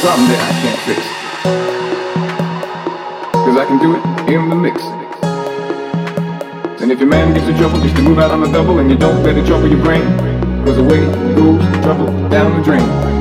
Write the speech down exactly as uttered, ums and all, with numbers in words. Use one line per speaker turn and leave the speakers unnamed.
problem that I can't fix. Cause I can do it in the mix. And if your man gets in trouble, just to move out on the double, and you don't let it trouble your brain. Cause away goes the trouble down the drain.